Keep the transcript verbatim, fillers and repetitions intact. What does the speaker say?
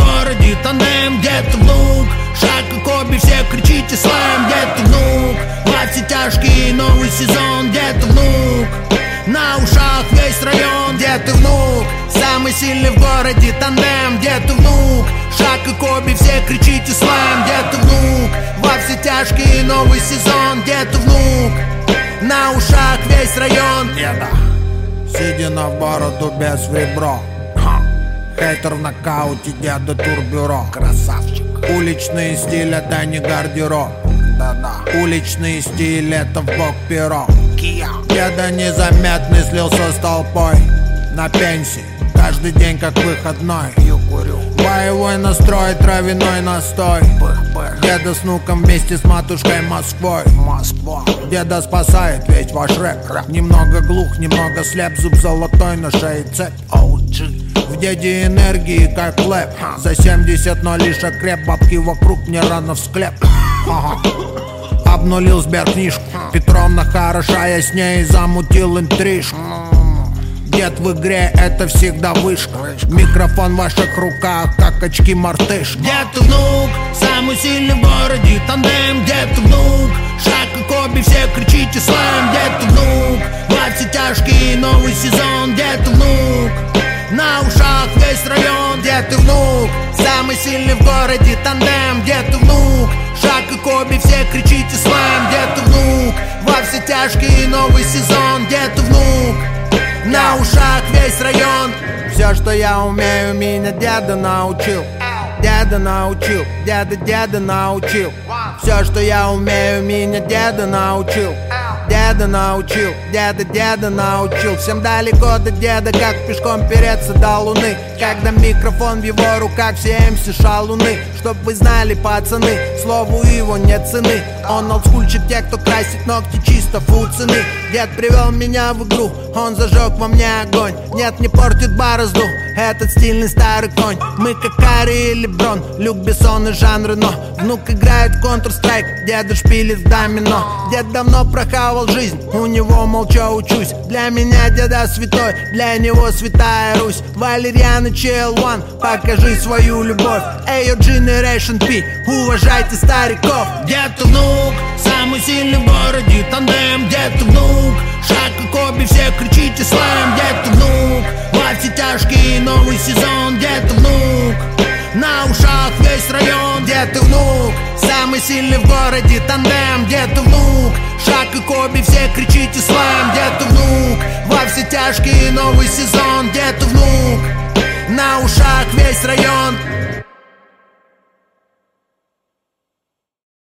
городе тандем, где ты, внук? Шаг и Коби, все кричите слэм, где ты, внук? Во все тяжкие, новый сезон, где ты, внук? На ушах весь район, где ты, внук? Самый сильный в городе тандем, где ты, внук? Шаг и Коби, все кричите слэм, где ты, внук? Во все тяжкие, новый сезон, где ты, внук? На ушах весь район, деда. Седина в бороду без в ребро. Хейтер в нокауте, деда турбюро. Красавчик. Уличный стиль, это не гардероб. Да-да. Уличный стиль, это в бок перо. Кия. Деда незаметный слился с толпой. На пенсии, каждый день как выходной. Пью, курю. Боевой настрой, травяной настой. Деда с внуком вместе с матушкой Москвой. Москва. Деда спасает весь ваш рэп. Немного глух, немного слеп, зуб золотой на шее цепь. оу джи. В деде энергии как лэп. За семьдесят, но лишь окреп. Бабки вокруг, мне рано в склеп. Ага. Обнулил сберкнижку. Петровна хороша, я с ней замутил интрижку. Дед в игре, это всегда вышка. Микрофон в ваших руках, как очки-мартышка. Где ты, внук? Самый сильный в городе тандем, где ты, внук? Шаг и Коби, все кричите слэм, где ты, внук? Во все тяжкие, новый сезон, где ты, внук? На ушах весь район, где ты, внук? Самый сильный в городе тандем, где ты, внук? Шаг и Коби, все кричите слэм, где ты, внук? Во все тяжкие, новый сезон, где ты, внук? На ушах весь район. Все, что я умею, меня деда научил. Деда научил, деда, деда научил. Все, что я умею, меня деда научил. Деда научил, деда, деда научил. Всем далеко до деда, как пешком переться до луны. Когда микрофон в его руках, все эм си шалуны. Чтоб вы знали, пацаны, слову его нет цены. Он олдскульчит, те, кто красит ногти чисто фу цены. Дед привел меня в игру, он зажег во мне огонь. Нет, не портит борозду этот стильный старый конь. Мы как Карри или Брон, Люк Бессон и Жан Рено. Внук играет в Counter-Strike, деда шпилит в домино. Дед давно прохавал жизнь, у него молча учусь. Для меня деда святой, для него святая Русь. Валерьян и Чел One, покажи свою любовь. Эйо Generation P, уважайте стариков. Где ты, внук? Самый сильный в городе тандем, где ты, внук? Шаг и Коби, все кричите слэм, где ты, внук? Во все тяжкие, новый сезон, где ты, внук? На ушах весь район, где ты, внук? Самый сильный в городе тандем, где ты, внук? Шаг и Коби, все кричите слэм, где ты, внук? Во все тяжкие, новый сезон, где ты, внук? На ушах весь район.